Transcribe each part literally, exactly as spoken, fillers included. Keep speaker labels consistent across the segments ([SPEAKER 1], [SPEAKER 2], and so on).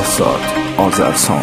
[SPEAKER 1] بهزاد آذرسان.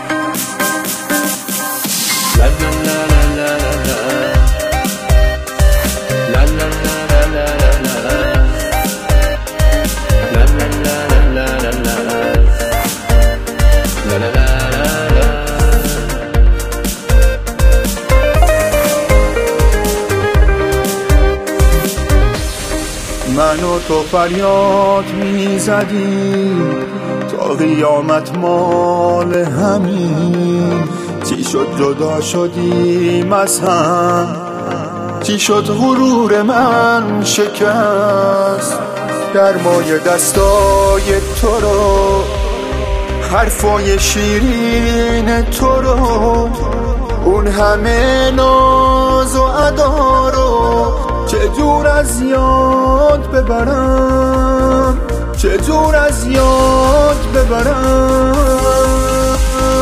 [SPEAKER 2] من و تو فریاد می زدیم تا قیامت مال همین. چی شد جدا شدیم از هم؟ چی شد غرور من شکست؟ گرمای دستای تو رو، حرفای شیرین تو رو، اون همه ناز و ادا رو چجور از یاد ببرم، چجور از یاد ببرم.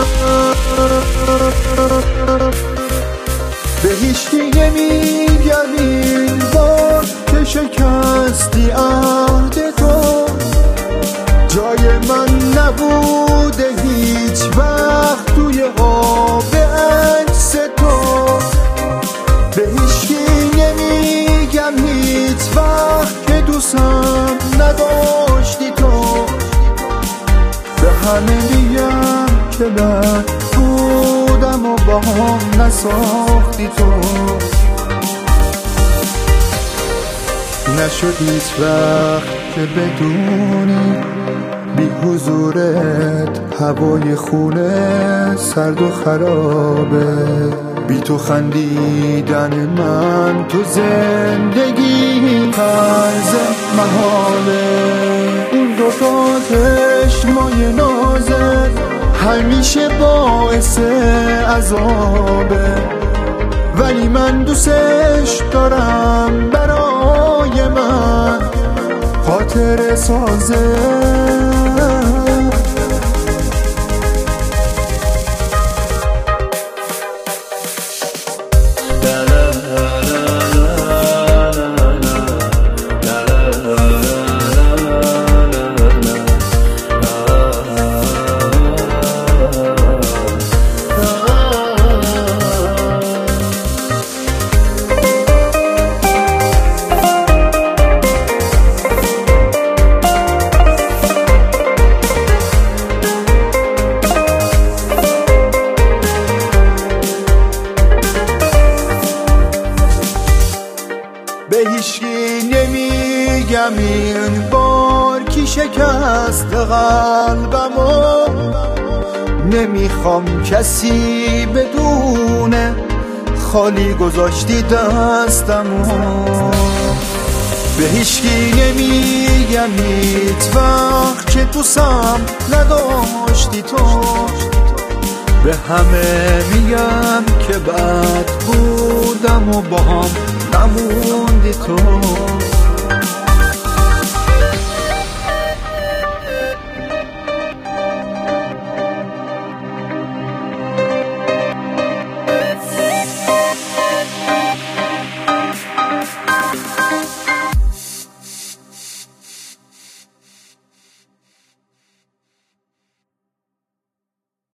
[SPEAKER 2] به هیچکی نمیگم این بار که شکستی عهد تو، جای من نبوده هیچ وقت توی آب عکس تو. به هیچکی نمیگم هیچ وقت که دوستم نداشتی تو، به همه میگم که من بودم و با هم نساختی تو. نشد هیچ وقت که بدونی بی حضورت هوای خونه سرد و خرابه، بی تو خندیدن من تو زندگی طرز محاله. اون دو تا چشمای نازت همیشه باعث عذابه، ولی من دوستش دارم، برای من خاطر سازه. به هیچکی نمیگم این بار کی شکست قلبمو، نمیخوام کسی بدونه خالی گذاشتی دستمو. به هیچکی نمیگم هیچ وقت که دوستم نداشتی تو، به همه میگم که بد بودم و با هم نموندی تو.